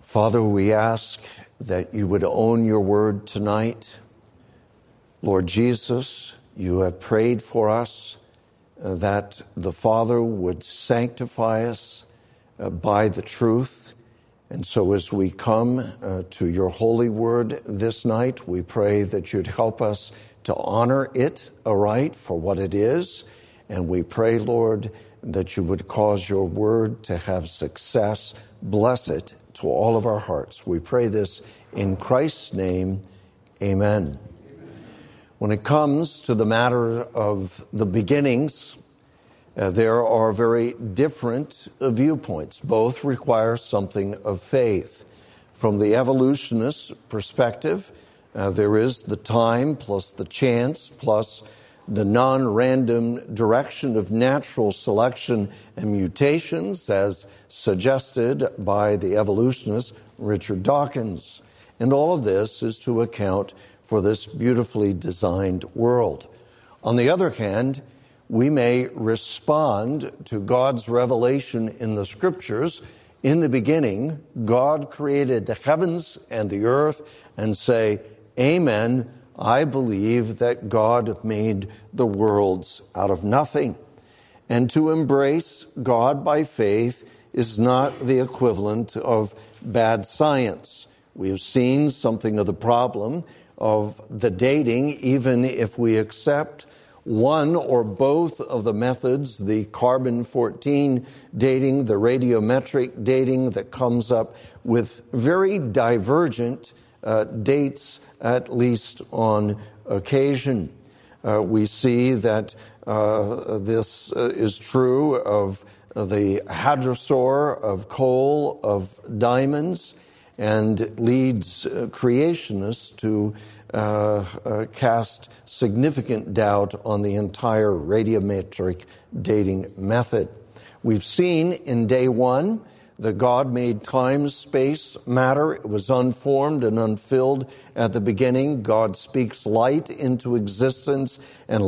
Father, we ask that you would own your word tonight. Lord Jesus, you have prayed for us that the Father would sanctify us by the truth. And so as we come to your holy word this night, we pray that you'd help us to honor it aright for what it is. And we pray, Lord, that you would cause your word to have success. Bless it to all of our hearts. We pray this in Christ's name. Amen. When it comes to the matter of the beginnings, there are very different viewpoints. Both require something of faith. From the evolutionist perspective, there is the time plus the chance plus the non-random direction of natural selection and mutations, as suggested by the evolutionist Richard Dawkins. And all of this is to account for this beautifully designed world. On the other hand, we may respond to God's revelation in the Scriptures. In the beginning, God created the heavens and the earth, and say, Amen, I believe that God made the worlds out of nothing. And to embrace God by faith is not the equivalent of bad science. We have seen something of the problem of the dating, even if we accept one or both of the methods, the carbon-14 dating, the radiometric dating, that comes up with very divergent dates, at least on occasion. We see that this is true of the hadrosaur, of coal, of diamonds, and leads creationists to cast significant doubt on the entire radiometric dating method. We've seen in day one that God made time, space, matter. It was unformed and unfilled at the beginning. God speaks light into existence, and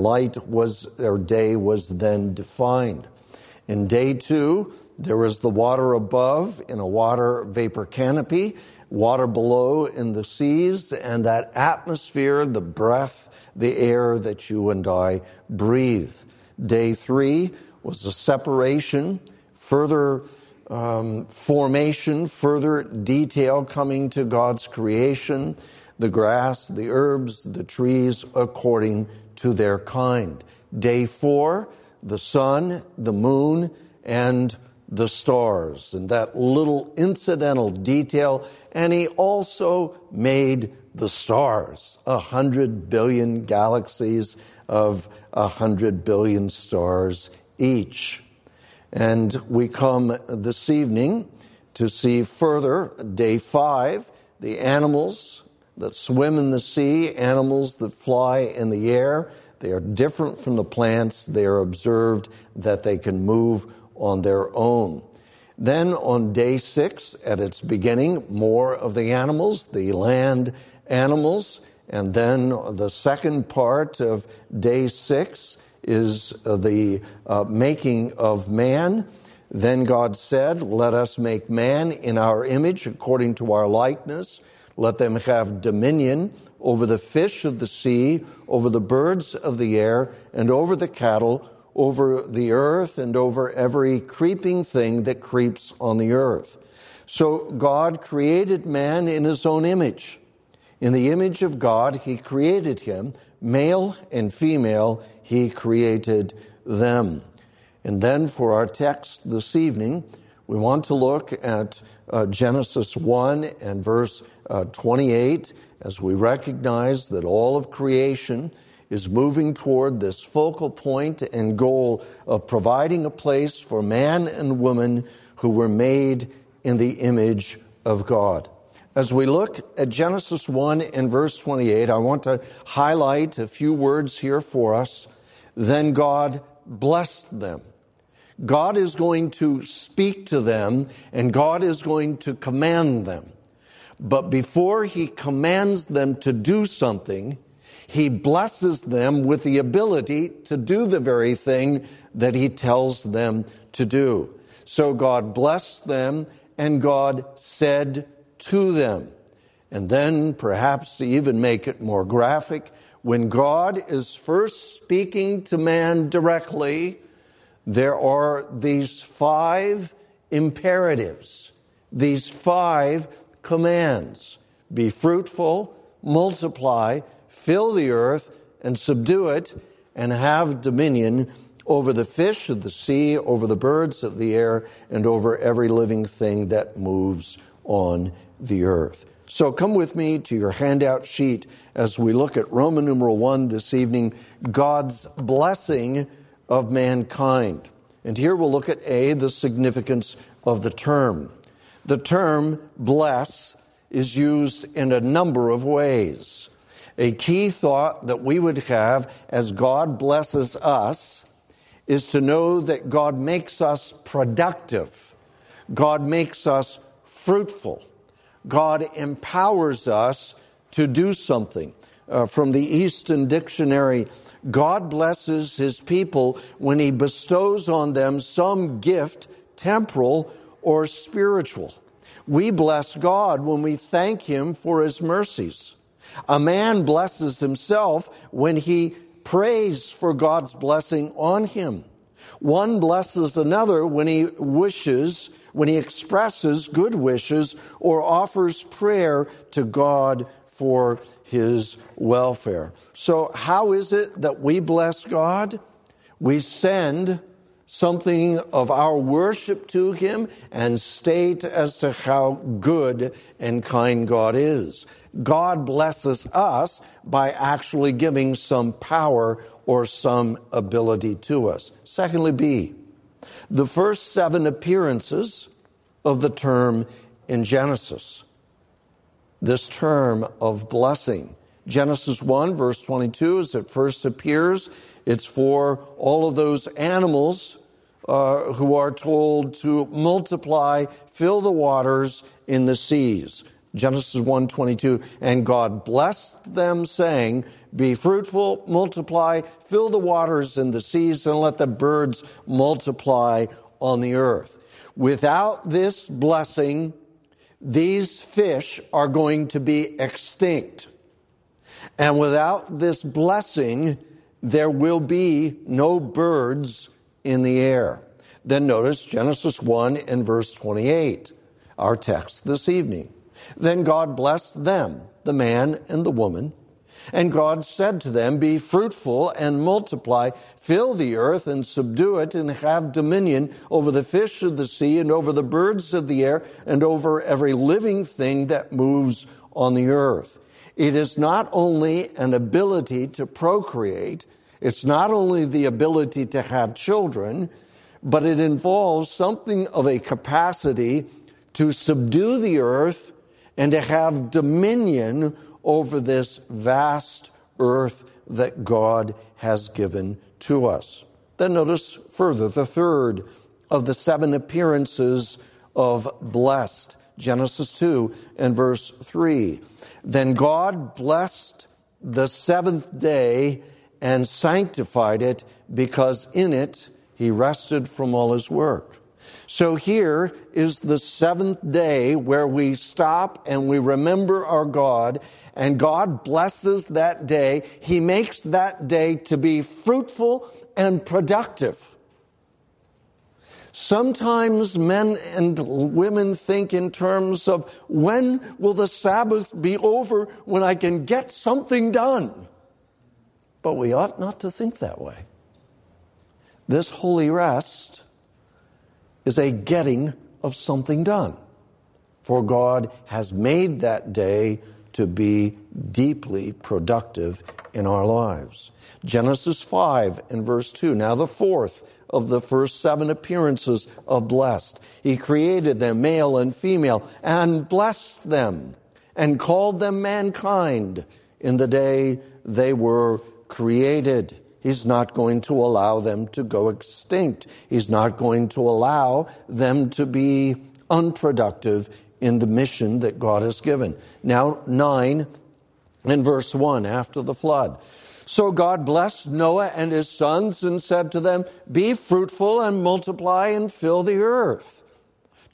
day was then defined. In day two, there was the water above in a water vapor canopy, water below in the seas, and that atmosphere, the breath, the air that you and I breathe. Day three was a separation, further formation, further detail coming to God's creation, the grass, the herbs, the trees, according to their kind. Day four, the sun, the moon, and the stars, and that little incidental detail. And he also made the stars, 100 billion galaxies of 100 billion stars each. And we come this evening to see further, day five, the animals that swim in the sea, animals that fly in the air. They are different from the plants. They are observed that they can move on their own. Then on day six, at its beginning, more of the animals, the land animals. And then the second part of day six is the making of man. Then God said, let us make man in our image, according to our likeness. Let them have dominion over the fish of the sea, over the birds of the air, and over the cattle, over the earth, and over every creeping thing that creeps on the earth. So God created man in his own image. In the image of God, he created him. Male and female, he created them. And then for our text this evening, we want to look at Genesis 1 and verse 28, as we recognize that all of creation is moving toward this focal point and goal of providing a place for man and woman who were made in the image of God. As we look at Genesis 1 and verse 28, I want to highlight a few words here for us. Then God blessed them. God is going to speak to them, and God is going to command them. But before he commands them to do something, he blesses them with the ability to do the very thing that he tells them to do. So God blessed them, and God said to them. And then, perhaps to even make it more graphic, when God is first speaking to man directly, there are these 5 imperatives, these 5 commands. Be fruitful, multiply, fill the earth, and subdue it, and have dominion over the fish of the sea, over the birds of the air, and over every living thing that moves on the earth. So come with me to your handout sheet as we look at Roman numeral 1 this evening, God's blessing of mankind. And here we'll look at A, the significance of the term. The term bless is used in a number of ways. A key thought that we would have as God blesses us is to know that God makes us productive. God makes us fruitful. God empowers us to do something. From the Easton Dictionary, God blesses his people when he bestows on them some gift, temporal or spiritual. We bless God when we thank him for his mercies. A man blesses himself when he prays for God's blessing on him. One blesses another when he expresses good wishes or offers prayer to God for his welfare. So how is it that we bless God? We send something of our worship to him and state as to how good and kind God is. God blesses us by actually giving some power or some ability to us. Secondly, B, the first 7 appearances of the term in Genesis. This term of blessing. Genesis 1, verse 22, as it first appears, it's for all of those animals who are told to multiply, fill the waters in the seas. Genesis 1:22, and God blessed them, saying, be fruitful, multiply, fill the waters in the seas, and let the birds multiply on the earth. Without this blessing, these fish are going to be extinct. And without this blessing, there will be no birds in the air. Then notice Genesis 1 and verse 28, our text this evening. Then God blessed them, the man and the woman, and God said to them, be fruitful and multiply, fill the earth and subdue it, and have dominion over the fish of the sea and over the birds of the air and over every living thing that moves on the earth. It is not only an ability to procreate, it's not only the ability to have children, but it involves something of a capacity to subdue the earth and to have dominion over this vast earth that God has given to us. Then notice further the third of the 7 appearances of blessed. Genesis 2 and verse 3. Then God blessed the 7th day and sanctified it, because in it he rested from all his work. So here is the 7th day where we stop and we remember our God, and God blesses that day. He makes that day to be fruitful and productive. Sometimes men and women think in terms of, when will the Sabbath be over when I can get something done? But we ought not to think that way. This holy rest is a getting of something done. For God has made that day to be deeply productive in our lives. Genesis 5 and verse 2. Now the 4th of the first 7 appearances of blessed. He created them, male and female, and blessed them, and called them mankind in the day they were created. He's not going to allow them to go extinct. He's not going to allow them to be unproductive in the mission that God has given. Now, 9 and verse 1, after the flood. So God blessed Noah and his sons and said to them, be fruitful and multiply and fill the earth.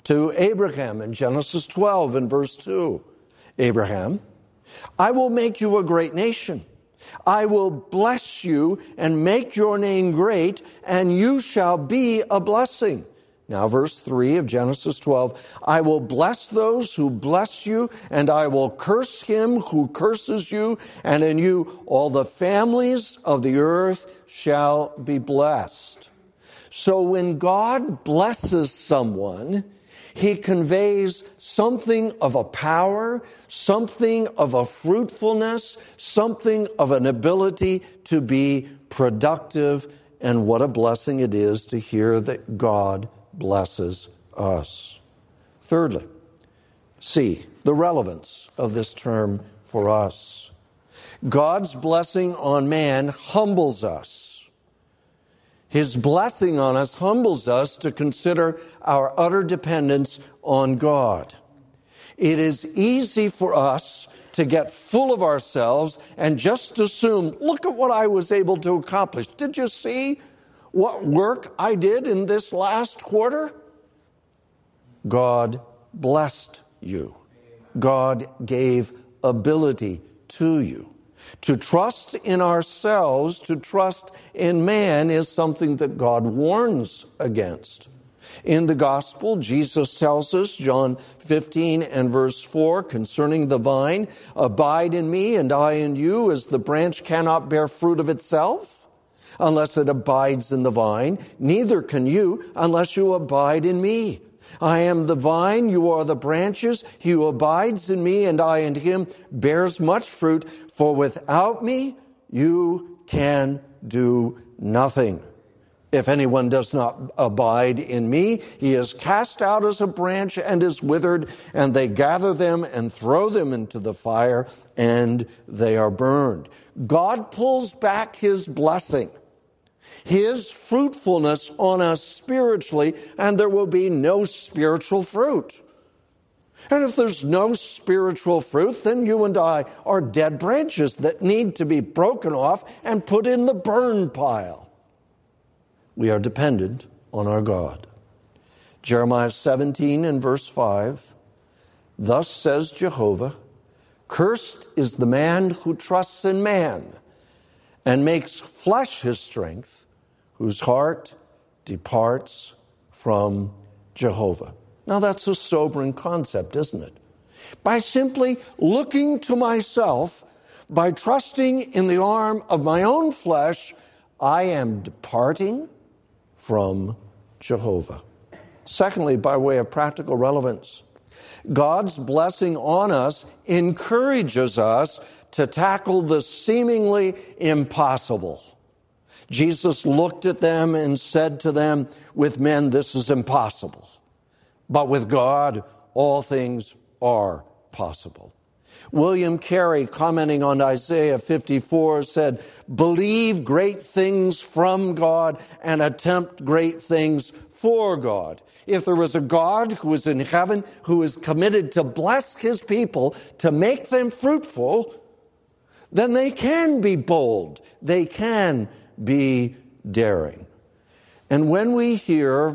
to Abraham in Genesis 12 and verse 2. Abraham, I will make you a great nation. I will bless you and make your name great, and you shall be a blessing. Now, verse 3 of Genesis 12, I will bless those who bless you, and I will curse him who curses you, and in you all the families of the earth shall be blessed. So when God blesses someone, he conveys something of a power, something of a fruitfulness, something of an ability to be productive, and what a blessing it is to hear that God blesses us. Thirdly, see the relevance of this term for us. God's blessing on man humbles us. His blessing on us humbles us to consider our utter dependence on God. It is easy for us to get full of ourselves and just assume, look at what I was able to accomplish. Did you see what work I did in this last quarter? God blessed you. God gave ability to you. To trust in ourselves, to trust in man, is something that God warns against. In the gospel, Jesus tells us, John 15 and verse 4, concerning the vine, abide in me and I in you, as the branch cannot bear fruit of itself unless it abides in the vine, neither can you unless you abide in me. I am the vine, you are the branches. He who abides in me and I in him bears much fruit, for without me you can do nothing. If anyone does not abide in me, he is cast out as a branch and is withered, and they gather them and throw them into the fire, and they are burned. God pulls back his blessing, his fruitfulness on us spiritually, and there will be no spiritual fruit. And if there's no spiritual fruit, then you and I are dead branches that need to be broken off and put in the burn pile. We are dependent on our God. Jeremiah 17 and verse 5, thus says Jehovah, cursed is the man who trusts in man and makes flesh his strength, whose heart departs from Jehovah. Now that's a sobering concept, isn't it? By simply looking to myself, by trusting in the arm of my own flesh, I am departing from Jehovah. Secondly, by way of practical relevance, God's blessing on us encourages us to tackle the seemingly impossible. Jesus looked at them and said to them, with men this is impossible, but with God all things are possible. William Carey, commenting on Isaiah 54, said, believe great things from God and attempt great things for God. If there was a God who is in heaven, who is committed to bless his people, to make them fruitful, then they can be bold. They can be daring. And when we hear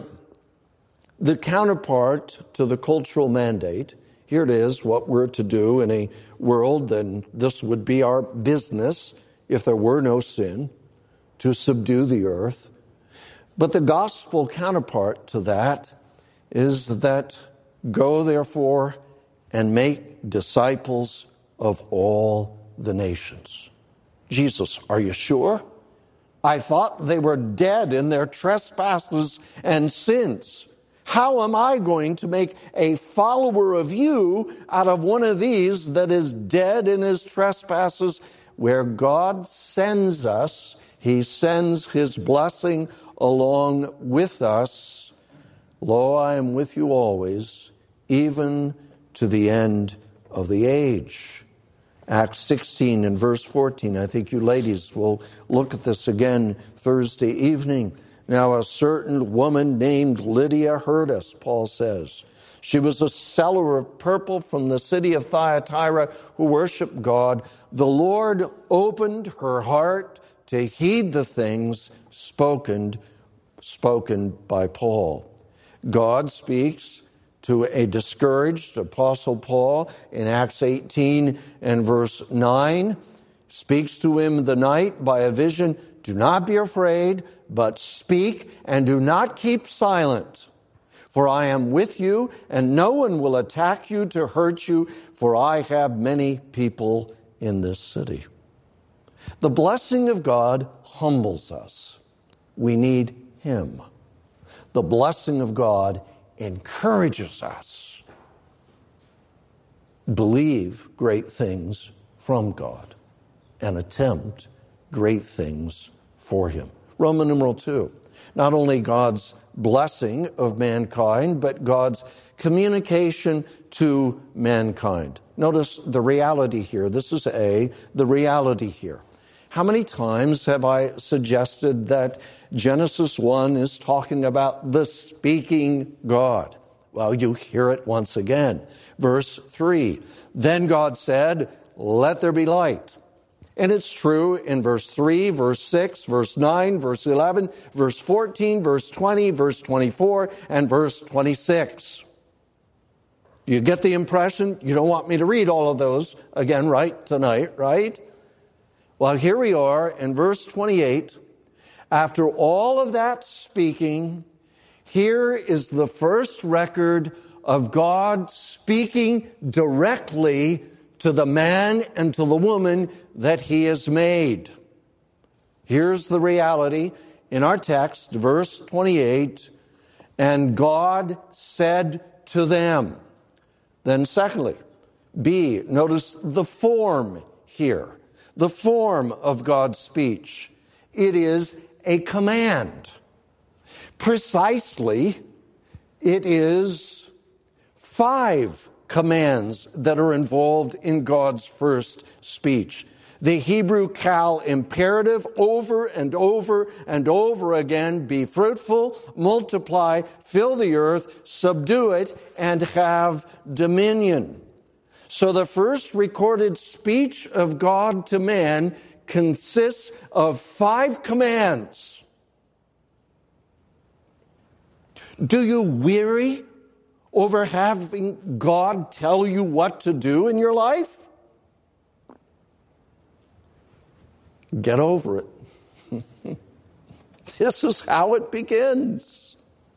the counterpart to the cultural mandate, here it is, what we're to do in a world, then this would be our business if there were no sin, to subdue the earth. But the gospel counterpart to that is that go therefore and make disciples of all the nations. Jesus, are you sure? I thought they were dead in their trespasses and sins. How am I going to make a follower of you out of one of these that is dead in his trespasses? Where God sends us, he sends his blessing along with us. Lo, I am with you always, even to the end of the age. Acts 16 and verse 14. I think you ladies will look at this again Thursday evening. Now a certain woman named Lydia heard us, Paul says. She was a seller of purple from the city of Thyatira who worshiped God. The Lord opened her heart to heed the things spoken by Paul. God speaks to a discouraged Apostle Paul in Acts 18 and verse 9. Speaks to him in the night by a vision. Do not be afraid, but speak and do not keep silent. For I am with you, and no one will attack you to hurt you, for I have many people in this city. The blessing of God humbles us. We need Him. The blessing of God encourages us. Believe great things from God and attempt great things for Him. Roman numeral 2. Not only God's blessing of mankind, but God's communication to mankind. Notice the reality here. This is the reality here. How many times have I suggested that Genesis 1 is talking about the speaking God? Well, you hear it once again. Verse 3, then God said, let there be light. And it's true in verse 3, verse 6, verse 9, verse 11, verse 14, verse 20, verse 24, and verse 26. You get the impression? You don't want me to read all of those again, right, tonight, right? Well, here we are in verse 28. After all of that speaking, here is the first record of God speaking directly to the man and to the woman that He has made. Here's the reality in our text, verse 28, and God said to them. Then secondly, B, notice the form here, the form of God's speech. It is a command. Precisely, it is 5 commands that are involved in God's first speech. The Hebrew Cal imperative over and over and over again, be fruitful, multiply, fill the earth, subdue it, and have dominion. So the first recorded speech of God to man consists of 5 commands. Do you weary over having God tell you what to do in your life? Get over it. This is how it begins.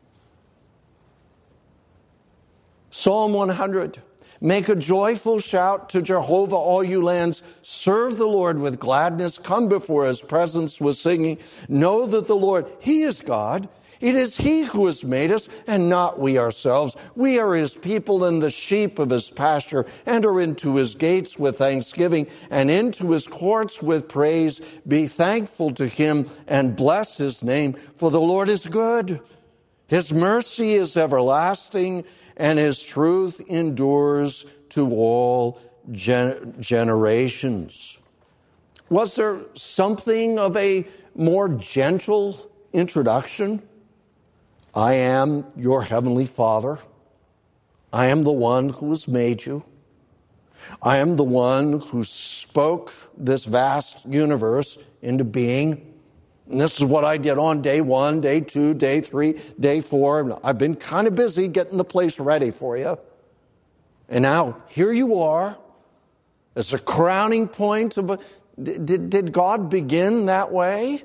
Psalm 100. Make a joyful shout to Jehovah, all you lands. Serve the Lord with gladness. Come before His presence with singing. Know that the Lord, He is God. It is He who has made us, and not we ourselves. We are His people and the sheep of His pasture. Enter into His gates with thanksgiving and into His courts with praise. Be thankful to Him and bless His name, for the Lord is good. His mercy is everlasting, and His truth endures to all generations. Was there something of a more gentle introduction? I am your heavenly Father. I am the one who has made you. I am the one who spoke this vast universe into being. And this is what I did on day 1, day 2, day 3, day 4. I've been kind of busy getting the place ready for you. And now here you are. As a crowning point of did God begin that way?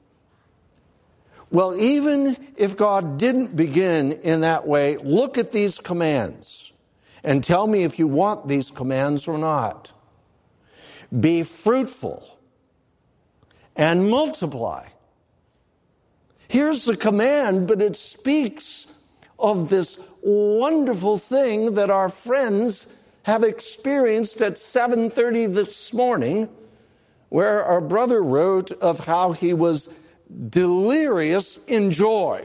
Well, even if God didn't begin in that way, look at these commands and tell me if you want these commands or not. Be fruitful and multiply. Here's the command, but it speaks of this wonderful thing that our friends have experienced at 7:30 this morning, where our brother wrote of how he was delirious in joy,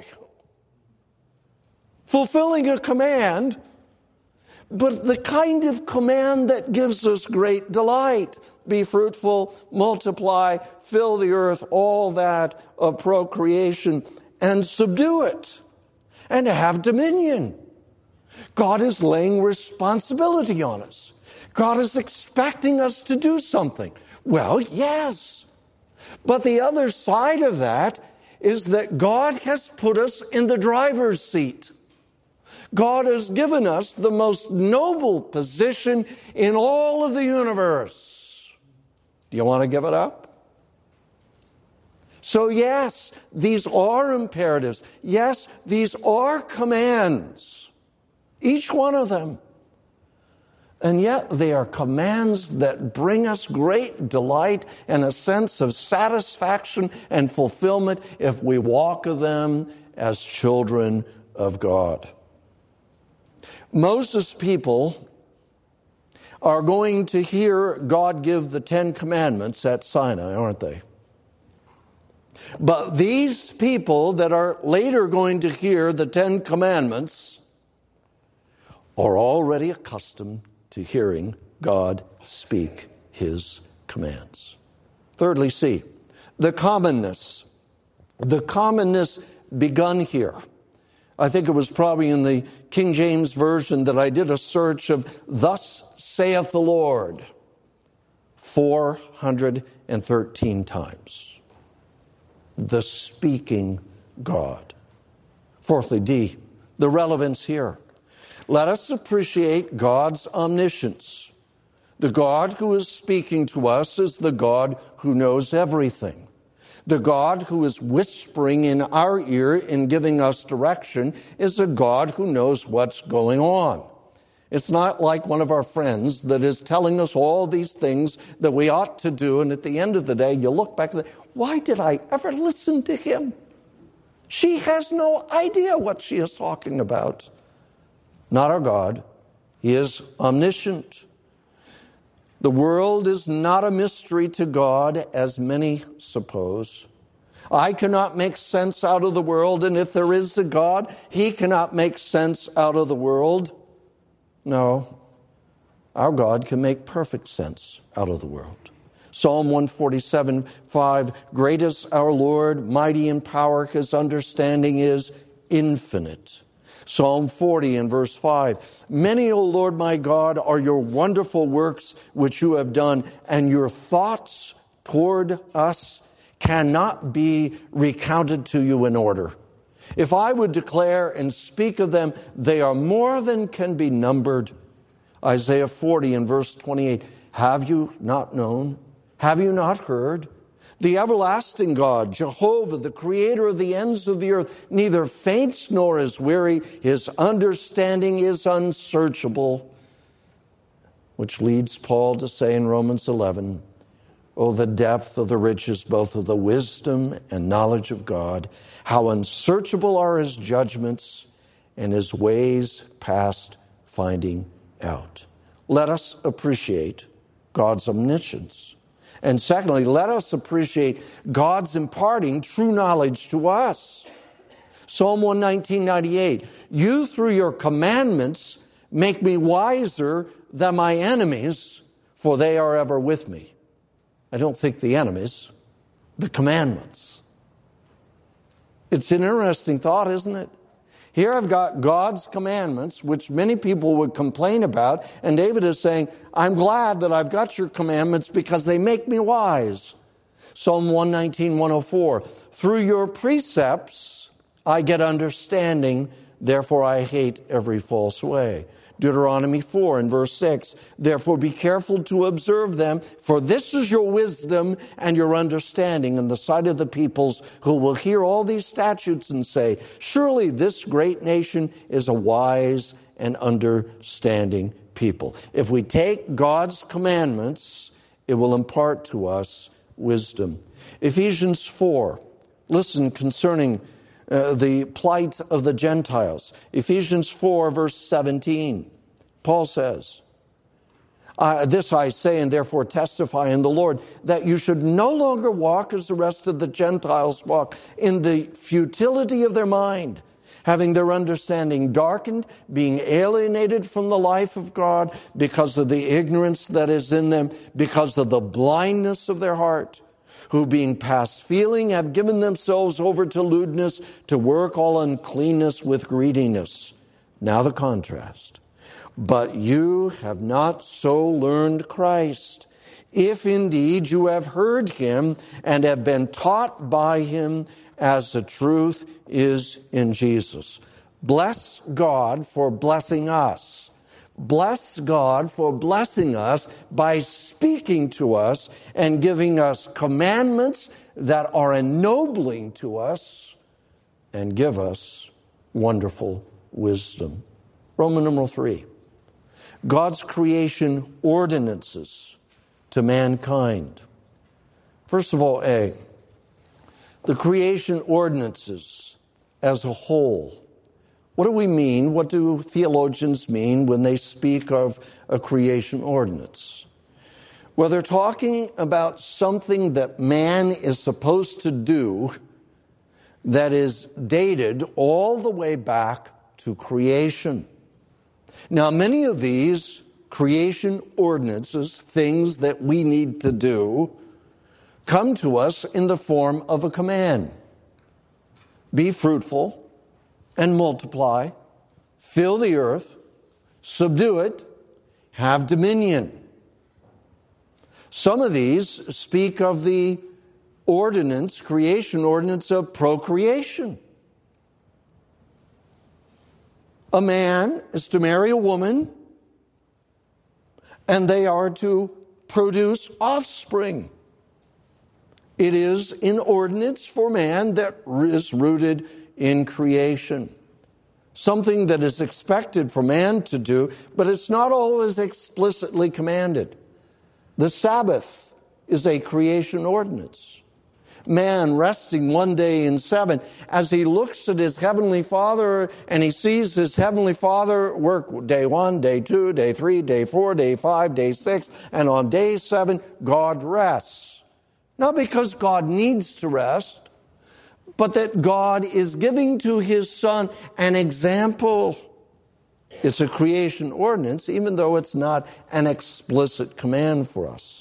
fulfilling a command, but the kind of command that gives us great delight. Be fruitful, multiply, fill the earth, all that of procreation, and subdue it, and have dominion. God is laying responsibility on us. God is expecting us to do something. Well, yes. But the other side of that is that God has put us in the driver's seat. God has given us the most noble position in all of the universe. Do you want to give it up? So yes, these are imperatives. Yes, these are commands. Each one of them. And yet they are commands that bring us great delight and a sense of satisfaction and fulfillment if we walk of them as children of God. Moses' people are going to hear God give the 10 Commandments at Sinai, aren't they? But these people that are later going to hear the 10 Commandments are already accustomed to hearing God speak his commands. Thirdly, C, the commonness. The commonness begun here. I think it was probably in the King James Version that I did a search of "Thus saith the Lord" 413 times. The speaking God. Fourthly, D, the relevance here. Let us appreciate God's omniscience. The God who is speaking to us is the God who knows everything. The God who is whispering in our ear and giving us direction is a God who knows what's going on. It's not like one of our friends that is telling us all these things that we ought to do, and at the end of the day, you look back and say, why did I ever listen to him? She has no idea what she is talking about. Not our God. He is omniscient. The world is not a mystery to God, as many suppose. I cannot make sense out of the world, and if there is a God, he cannot make sense out of the world. No, our God can make perfect sense out of the world. Psalm 147:5, great is our Lord, mighty in power, his understanding is infinite. Psalm 40 and verse 5, many, O Lord my God, are your wonderful works which you have done, and your thoughts toward us cannot be recounted to you in order. If I would declare and speak of them, they are more than can be numbered. Isaiah 40 and verse 28, have you not known? Have you not heard? The everlasting God, Jehovah, the creator of the ends of the earth, neither faints nor is weary. His understanding is unsearchable. Which leads Paul to say in Romans 11, oh, the depth of the riches, both of the wisdom and knowledge of God. How unsearchable are his judgments and his ways past finding out. Let us appreciate God's omniscience. And secondly, let us appreciate God's imparting true knowledge to us. Psalm 119:98, you through your commandments make me wiser than my enemies, for they are ever with me. I don't think the enemies, the commandments. It's an interesting thought, isn't it? Here I've got God's commandments, which many people would complain about, and David is saying, I'm glad that I've got your commandments because they make me wise. Psalm 119:104, through your precepts I get understanding, therefore I hate every false way. Deuteronomy 4 and verse 6, therefore be careful to observe them, for this is your wisdom and your understanding in the sight of the peoples who will hear all these statutes and say, surely this great nation is a wise and understanding people. If we take God's commandments, it will impart to us wisdom. Ephesians 4, listen concerning the plight of the Gentiles. Ephesians 4, verse 17. Paul says, this I say and therefore testify in the Lord, that you should no longer walk as the rest of the Gentiles walk, in the futility of their mind, having their understanding darkened, being alienated from the life of God because of the ignorance that is in them, because of the blindness of their heart, who being past feeling have given themselves over to lewdness, to work all uncleanness with greediness. Now the contrast. But you have not so learned Christ, if indeed you have heard him and have been taught by him as the truth is in Jesus. Bless God for blessing us. Bless God for blessing us by speaking to us and giving us commandments that are ennobling to us and give us wonderful wisdom. Roman numeral 3. God's creation ordinances to mankind. First of all, A, the creation ordinances as a whole. What do we mean? What do theologians mean when they speak of a creation ordinance? Well, they're talking about something that man is supposed to do that is dated all the way back to creation. Now, many of these creation ordinances, things that we need to do, come to us in the form of a command. Be fruitful and multiply, fill the earth, subdue it, have dominion. Some of these speak of the ordinance, creation ordinance of procreation. A man is to marry a woman, and they are to produce offspring. It is an ordinance for man that is rooted in creation. Something that is expected for man to do, but it's not always explicitly commanded. The Sabbath is a creation ordinance. Man resting one day in 7, as he looks at his heavenly Father and he sees his heavenly Father work day 1, day 2, day 3, day 4, day 5, day 6, and on day 7, God rests. Not because God needs to rest, but that God is giving to his Son an example. It's a creation ordinance, even though it's not an explicit command for us.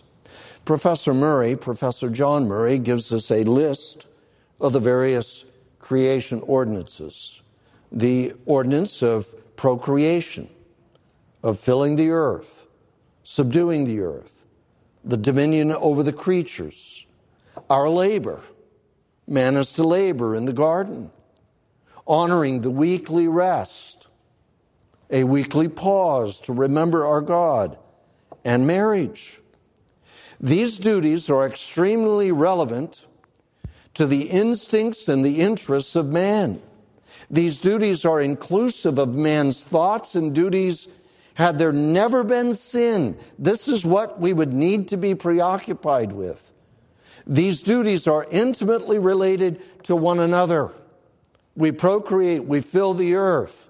Professor John Murray, gives us a list of the various creation ordinances. The ordinance of procreation, of filling the earth, subduing the earth, the dominion over the creatures, our labor. Man is to labor in the garden, honoring the weekly rest, a weekly pause to remember our God, and marriage. These duties are extremely relevant to the instincts and the interests of man. These duties are inclusive of man's thoughts and duties had there never been sin. This is what we would need to be preoccupied with. These duties are intimately related to one another. We procreate, we fill the earth.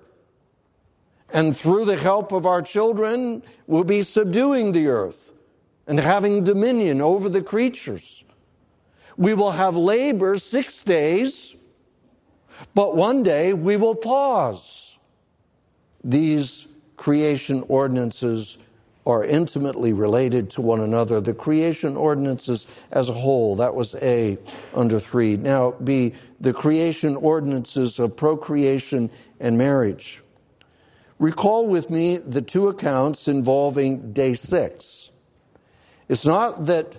And through the help of our children, we'll be subduing the earth and having dominion over the creatures. We will have labor 6 days, but one day we will pause. These creation ordinances are intimately related to one another. The creation ordinances as a whole, that was A under 3. Now B, the creation ordinances of procreation and marriage. Recall with me the two accounts involving day 6. It's not that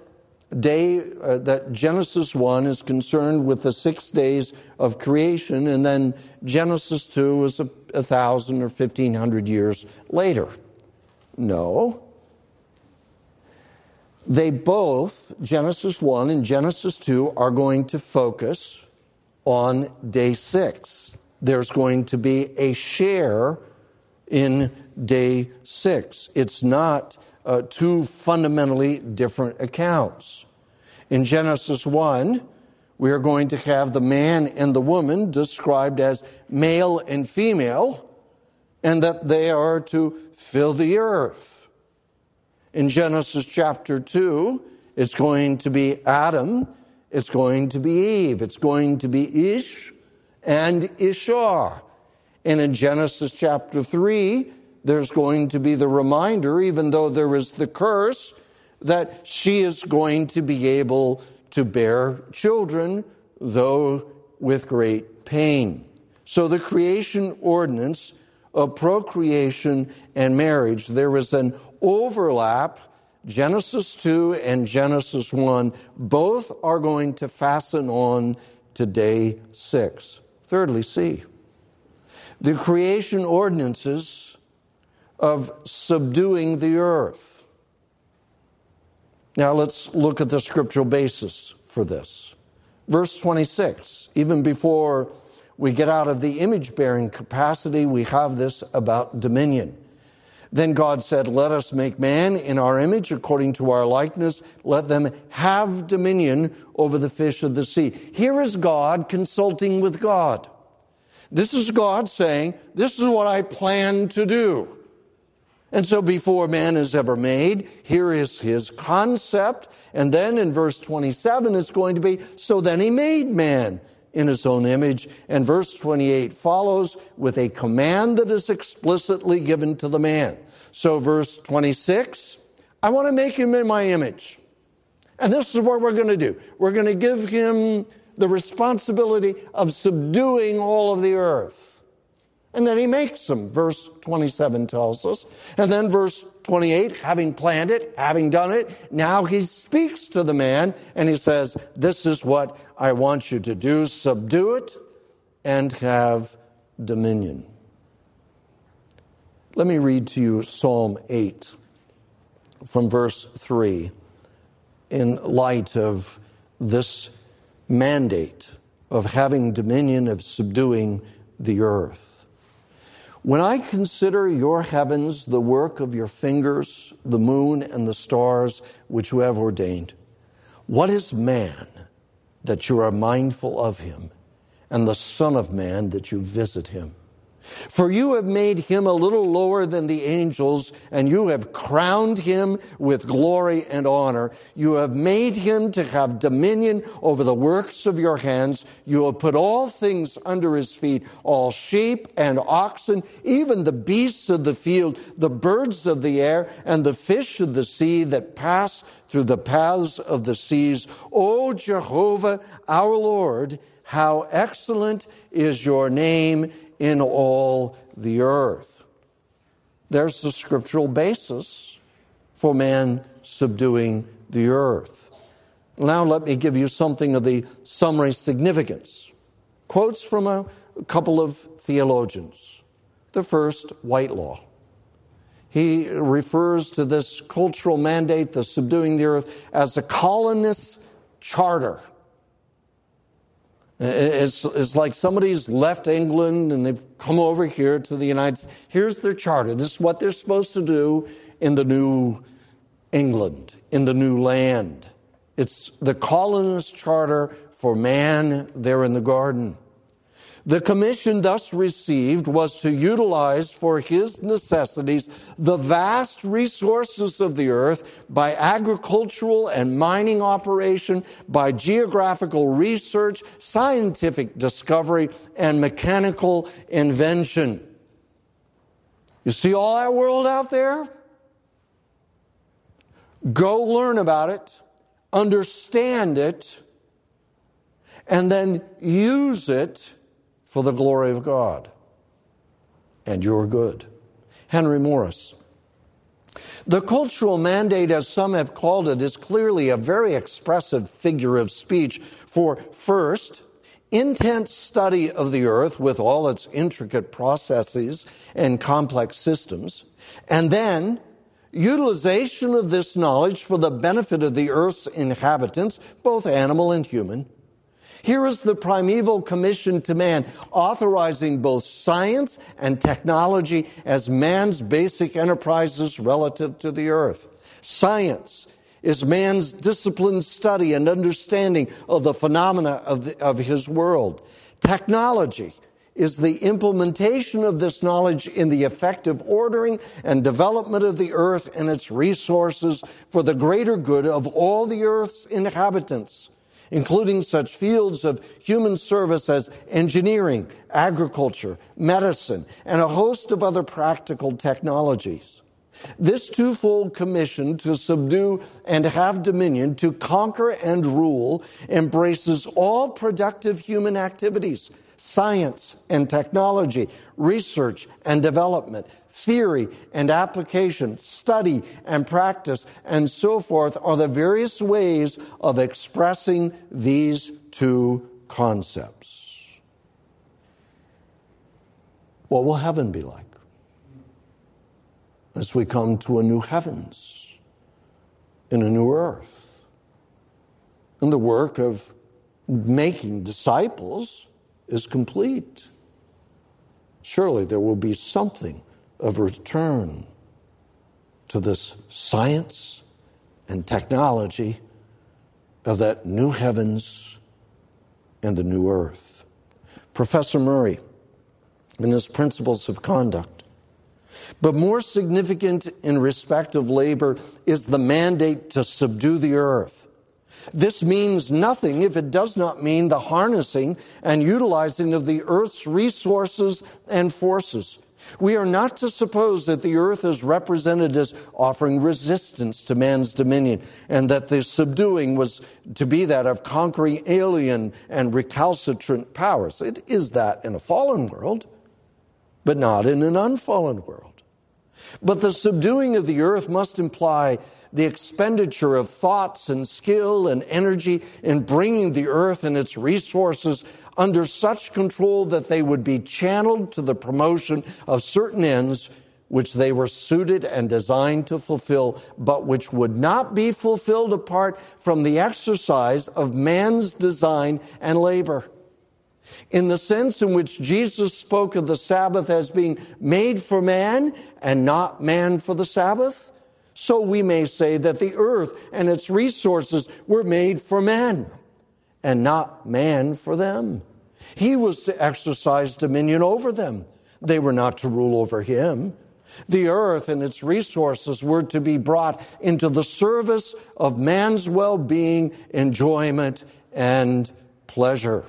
that Genesis 1 is concerned with the 6 days of creation, and then Genesis 2 is 1,000 or 1,500 years later. No. They both, Genesis 1 and Genesis 2, are going to focus on day 6. There's going to be a share in day 6. It's not two fundamentally different accounts. In Genesis 1, we are going to have the man and the woman described as male and female, and that they are to fill the earth. In Genesis chapter 2, it's going to be Adam, it's going to be Eve, it's going to be Ish and Ishar. And in Genesis chapter 3, there's going to be the reminder, even though there is the curse, that she is going to be able to bear children, though with great pain. So the creation ordinance of procreation and marriage, there is an overlap. Genesis 2 and Genesis 1, both are going to fasten on to day 6. Thirdly, C. The creation ordinances of subduing the earth. Now let's look at the scriptural basis for this. Verse 26, even before we get out of the image-bearing capacity, we have this about dominion. Then God said, let us make man in our image according to our likeness. Let them have dominion over the fish of the sea. Here is God consulting with God. This is God saying, this is what I plan to do. And so before man is ever made, here is his concept. And then in verse 27, it's going to be, so then he made man in his own image. And verse 28 follows with a command that is explicitly given to the man. So verse 26, I want to make him in my image. And this is what we're going to do. We're going to give him the responsibility of subduing all of the earth. And then he makes them, verse 27 tells us. And then verse 28, having planned it, having done it, now he speaks to the man and he says, this is what I want you to do, subdue it and have dominion. Let me read to you Psalm 8 from verse 3 in light of this mandate of having dominion, of subduing the earth. When I consider your heavens, the work of your fingers, the moon and the stars which you have ordained, what is man that you are mindful of him, and the Son of Man that you visit him? For you have made him a little lower than the angels, and you have crowned him with glory and honor. You have made him to have dominion over the works of your hands. You have put all things under his feet, all sheep and oxen, even the beasts of the field, the birds of the air, and the fish of the sea that pass through the paths of the seas. O Jehovah, our Lord, how excellent is your name in all the earth. There's the scriptural basis for man subduing the earth. Now let me give you something of the summary significance. Quotes from a couple of theologians. The first, Whitelaw. He refers to this cultural mandate, the subduing the earth, as a colonist's charter. It's like somebody's left England and they've come over here to the United States. Here's their charter. This is what they're supposed to do in the new England, in the new land. It's the colonist charter for man there in the garden. The commission thus received was to utilize for his necessities the vast resources of the earth by agricultural and mining operation, by geographical research, scientific discovery, and mechanical invention. You see all that world out there? Go learn about it, understand it, and then use it for the glory of God and your good. Henry Morris. The cultural mandate, as some have called it, is clearly a very expressive figure of speech for, first, intense study of the earth with all its intricate processes and complex systems, and then utilization of this knowledge for the benefit of the earth's inhabitants, both animal and human. Here is the primeval commission to man, authorizing both science and technology as man's basic enterprises relative to the earth. Science is man's disciplined study and understanding of the phenomena of his world. Technology is the implementation of this knowledge in the effective ordering and development of the earth and its resources for the greater good of all the earth's inhabitants, including such fields of human service as engineering, agriculture, medicine, and a host of other practical technologies. This twofold commission to subdue and have dominion, to conquer and rule, embraces all productive human activities, science and technology, research and development, theory and application, study and practice, and so forth are the various ways of expressing these two concepts. What will heaven be like as we come to a new heavens and a new earth? And the work of making disciples is complete. Surely there will be something of return to this science and technology of that new heavens and the new earth. Professor Murray, in his Principles of Conduct, but more significant in respect of labor is the mandate to subdue the earth. This means nothing if it does not mean the harnessing and utilizing of the earth's resources and forces. We are not to suppose that the earth is represented as offering resistance to man's dominion, and that the subduing was to be that of conquering alien and recalcitrant powers. It is that in a fallen world, but not in an unfallen world. But the subduing of the earth must imply the expenditure of thoughts and skill and energy in bringing the earth and its resources under such control that they would be channeled to the promotion of certain ends which they were suited and designed to fulfill, but which would not be fulfilled apart from the exercise of man's design and labor. In the sense in which Jesus spoke of the Sabbath as being made for man and not man for the Sabbath, so we may say that the earth and its resources were made for men and not man for them. He was to exercise dominion over them. They were not to rule over him. The earth and its resources were to be brought into the service of man's well-being, enjoyment, and pleasure.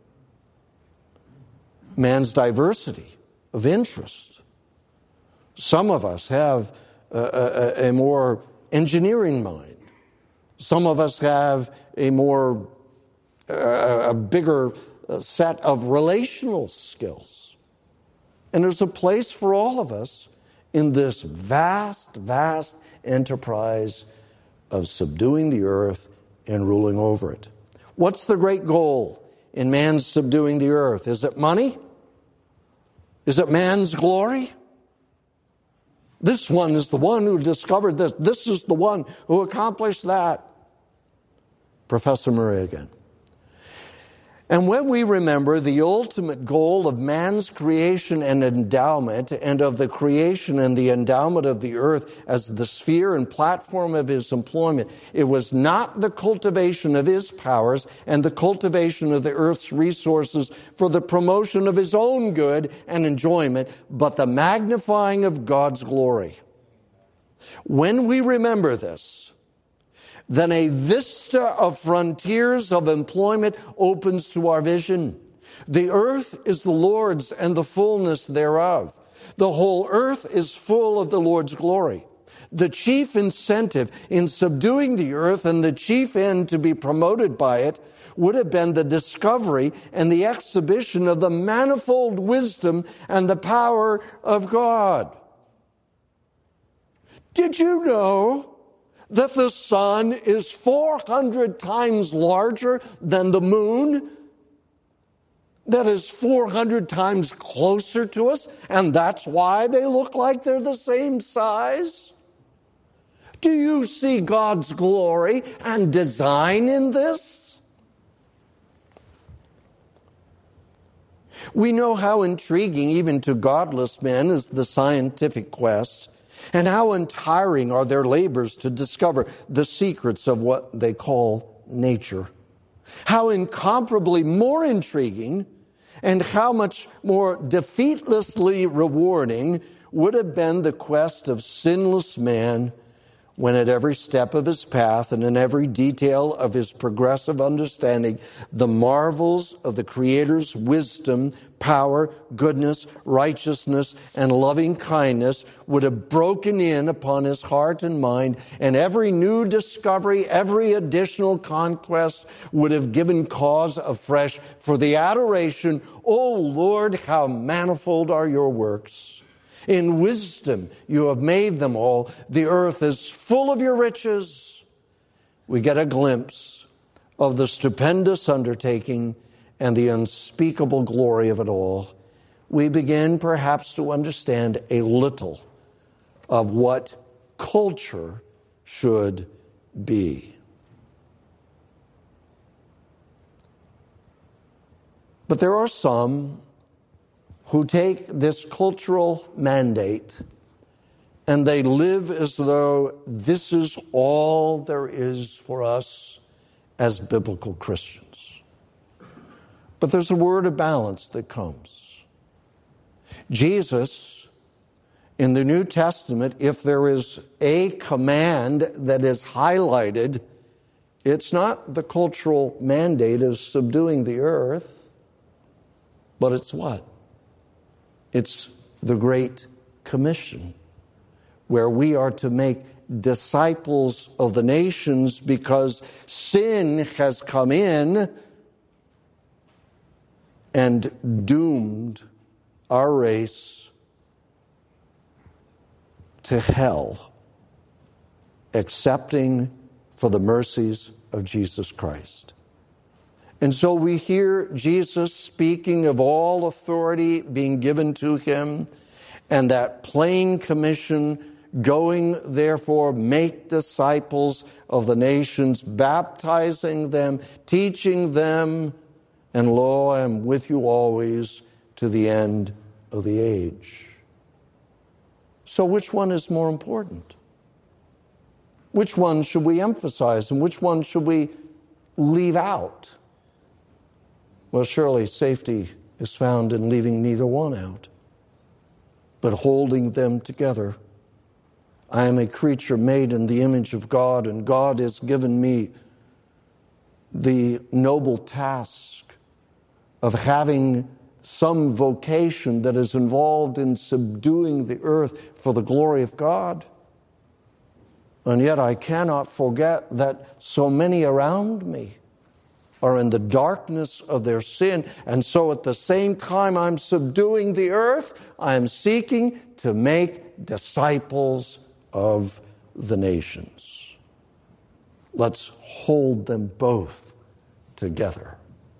Man's diversity of interest. Some of us have a more engineering mind. Some of us have a bigger set of relational skills. And there's a place for all of us in this vast, vast enterprise of subduing the earth and ruling over it. What's the great goal in man's subduing the earth? Is it money? Is it man's glory? This one is the one who discovered this. This is the one who accomplished that. Professor Murray again. And when we remember the ultimate goal of man's creation and endowment, and of the creation and the endowment of the earth as the sphere and platform of his employment, it was not the cultivation of his powers and the cultivation of the earth's resources for the promotion of his own good and enjoyment, but the magnifying of God's glory. When we remember this, then a vista of frontiers of employment opens to our vision. The earth is the Lord's and the fullness thereof. The whole earth is full of the Lord's glory. The chief incentive in subduing the earth and the chief end to be promoted by it would have been the discovery and the exhibition of the manifold wisdom and the power of God. Did you know that the sun is 400 times larger than the moon? That is 400 times closer to us, and that's why they look like they're the same size? Do you see God's glory and design in this? We know how intriguing, even to godless men, is the scientific quest, and how untiring are their labors to discover the secrets of what they call nature. How incomparably more intriguing and how much more defeatlessly rewarding would have been the quest of sinless man when at every step of his path and in every detail of his progressive understanding, the marvels of the Creator's wisdom, power, goodness, righteousness, and loving kindness would have broken in upon his heart and mind, and every new discovery, every additional conquest would have given cause afresh for the adoration, "O Lord, how manifold are your works! In wisdom you have made them all. The earth is full of your riches." We get a glimpse of the stupendous undertaking and the unspeakable glory of it all we begin perhaps to understand a little of what culture should be. But there are some who take this cultural mandate and they live as though this is all there is for us as biblical Christians. But there's a word of balance that comes. Jesus, in the New Testament, if there is a command that is highlighted, it's not the cultural mandate of subduing the earth, but it's what? It's the Great Commission, where we are to make disciples of the nations because sin has come in and doomed our race to hell, excepting for the mercies of Jesus Christ. And so we hear Jesus speaking of all authority being given to him, and that plain commission, going therefore make disciples of the nations, baptizing them, teaching them, and lo, I am with you always to the end of the age. So which one is more important? Which one should we emphasize and which one should we leave out? Well, surely safety is found in leaving neither one out, but holding them together. I am a creature made in the image of God, and God has given me the noble task of having some vocation that is involved in subduing the earth for the glory of God. And yet I cannot forget that so many around me are in the darkness of their sin. And so at the same time I'm subduing the earth, I am seeking to make disciples of the nations. Let's hold them both together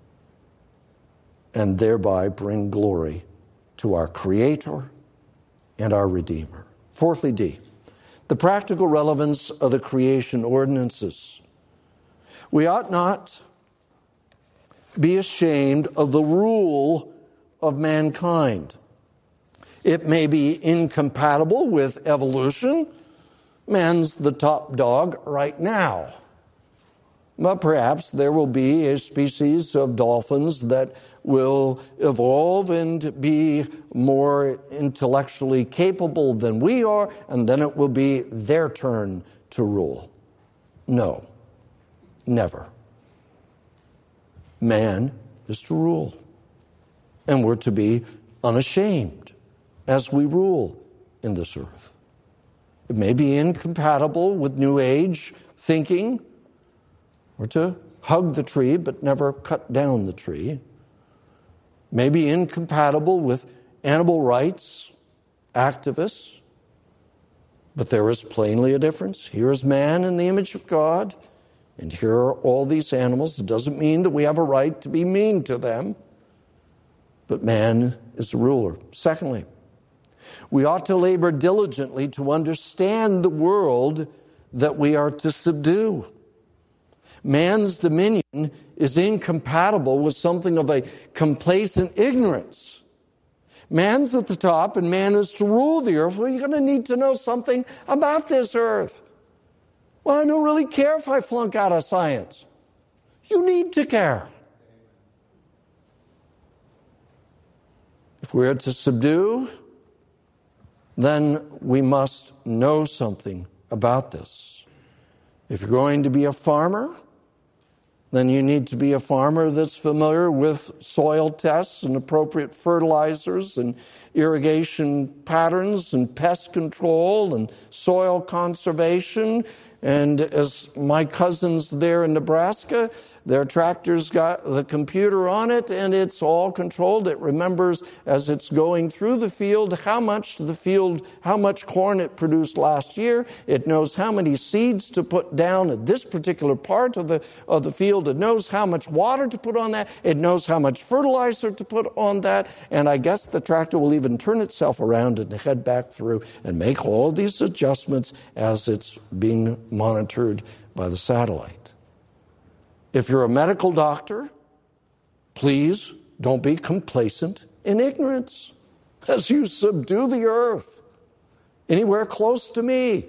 and thereby bring glory to our Creator and our Redeemer. Fourthly, D, the practical relevance of the creation ordinances. We ought not be ashamed of the rule of mankind. It may be incompatible with evolution. Man's the top dog right now. But perhaps there will be a species of dolphins that will evolve and be more intellectually capable than we are, and then it will be their turn to rule. No, never. Man is to rule, and we're to be unashamed as we rule in this earth. It may be incompatible with New Age thinking, or to hug the tree but never cut down the tree. May be incompatible with animal rights activists, but there is plainly a difference. Here is man in the image of God, and here are all these animals. It doesn't mean that we have a right to be mean to them, but man is the ruler. Secondly, we ought to labor diligently to understand the world that we are to subdue. Man's dominion is incompatible with something of a complacent ignorance. Man's at the top and man is to rule the earth. Well, you're going to need to know something about this earth. Well, I don't really care if I flunk out of science. You need to care. If we're to subdue, then we must know something about this. If you're going to be a farmer, then you need to be a farmer that's familiar with soil tests and appropriate fertilizers and irrigation patterns and pest control and soil conservation. And as my cousins there in Nebraska, their tractor's got the computer on it, and it's all controlled. It remembers as it's going through the field how much corn it produced last year. It knows how many seeds to put down at this particular part of the field. It knows how much water to put on that. It knows how much fertilizer to put on that. And I guess the tractor will even turn itself around and head back through and make all these adjustments as it's being monitored by the satellite. If you're a medical doctor, please don't be complacent in ignorance as you subdue the earth anywhere close to me.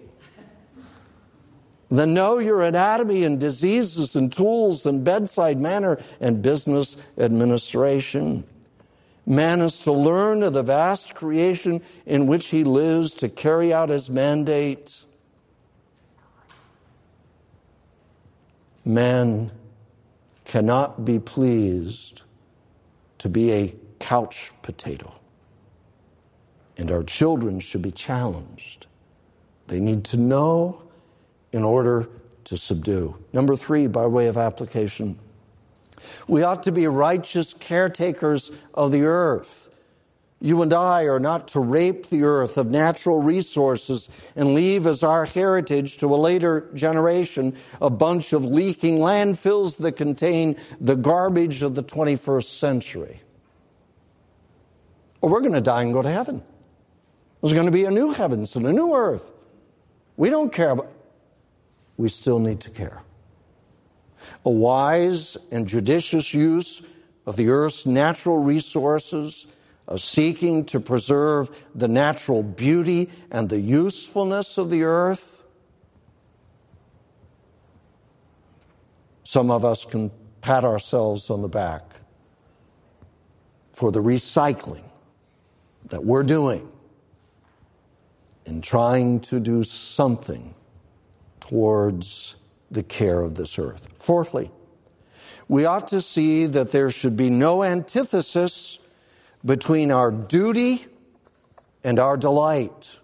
Then know your anatomy and diseases and tools and bedside manner and business administration. Man is to learn of the vast creation in which he lives to carry out his mandate. Man cannot be pleased to be a couch potato. And our children should be challenged. They need to know in order to subdue. Number 3, by way of application, we ought to be righteous caretakers of the earth. You and I are not to rape the earth of natural resources and leave as our heritage to a later generation a bunch of leaking landfills that contain the garbage of the 21st century. Or we're going to die and go to heaven. There's going to be a new heavens and a new earth. We don't care, but we still need to care. A wise and judicious use of the earth's natural resources, seeking to preserve the natural beauty and the usefulness of the earth. Some of us can pat ourselves on the back for the recycling that we're doing in trying to do something towards the care of this earth. Fourthly, we ought to see that there should be no antithesis between our duty and our delight.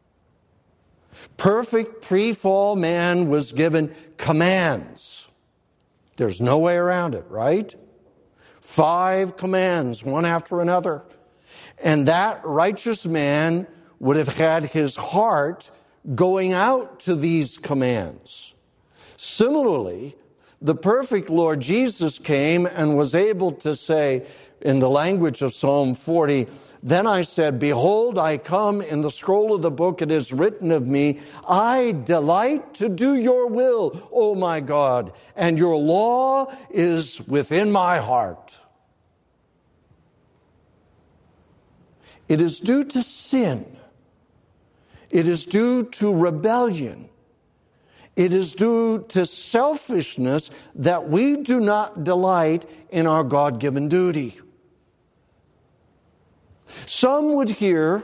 Perfect pre-fall man was given commands. There's no way around it, right? 5 commands, one after another. And that righteous man would have had his heart going out to these commands. Similarly, the perfect Lord Jesus came and was able to say, in the language of Psalm 40, "Then I said, Behold, I come, in the scroll of the book it is written of me, I delight to do your will, O my God, and your law is within my heart." It is due to sin. It is due to rebellion. It is due to selfishness that we do not delight in our God-given duty. Some would hear,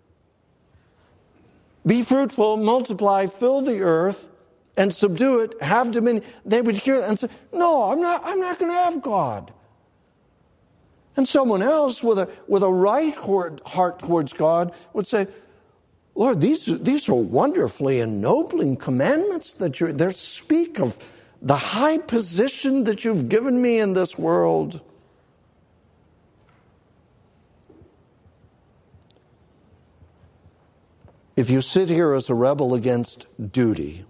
"Be fruitful, multiply, fill the earth, and subdue it, have dominion." They would hear and say, "No, I'm not going to have God." And someone else with a right heart towards God would say, "Lord, these are wonderfully ennobling commandments that speak of the high position that you've given me in this world." If you sit here as a rebel against duty,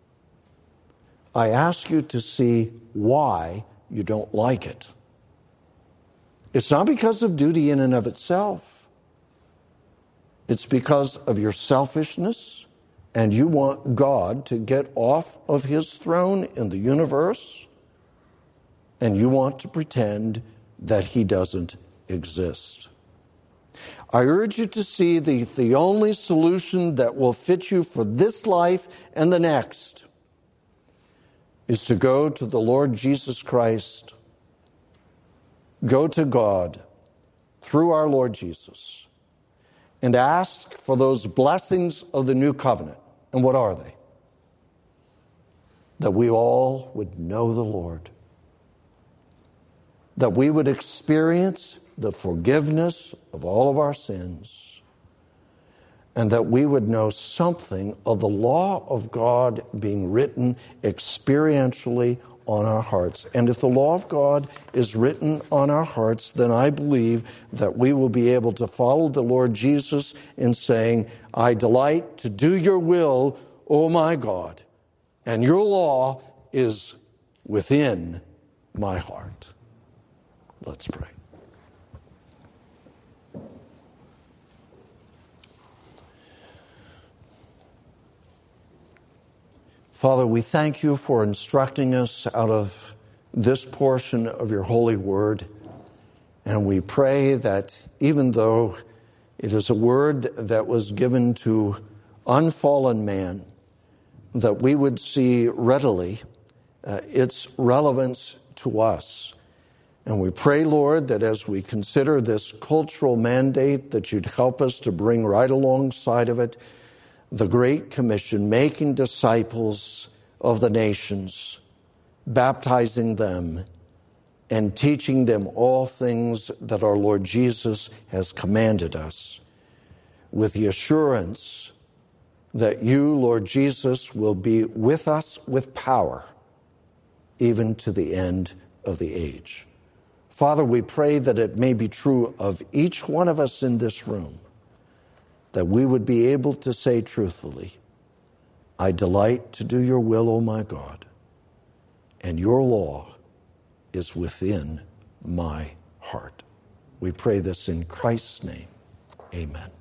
I ask you to see why you don't like it. It's not because of duty in and of itself. It's because of your selfishness, and you want God to get off of his throne in the universe, and you want to pretend that he doesn't exist. I urge you to see the only solution that will fit you for this life and the next is to go to the Lord Jesus Christ. Go to God through our Lord Jesus and ask for those blessings of the new covenant. And what are they? That we all would know the Lord. That we would experience the forgiveness of all of our sins, and that we would know something of the law of God being written experientially on our hearts. And if the law of God is written on our hearts, then I believe that we will be able to follow the Lord Jesus in saying, I delight to do your will, O my God, and your law is within my heart. Let's pray. Father, we thank you for instructing us out of this portion of your holy word. And we pray that even though it is a word that was given to unfallen man, that we would see readily its relevance to us. And we pray, Lord, that as we consider this cultural mandate, that you'd help us to bring right alongside of it the Great Commission, making disciples of the nations, baptizing them, and teaching them all things that our Lord Jesus has commanded us, with the assurance that you, Lord Jesus, will be with us with power, even to the end of the age. Father, we pray that it may be true of each one of us in this room, that we would be able to say truthfully, I delight to do your will, O my God, and your law is within my heart. We pray this in Christ's name. Amen.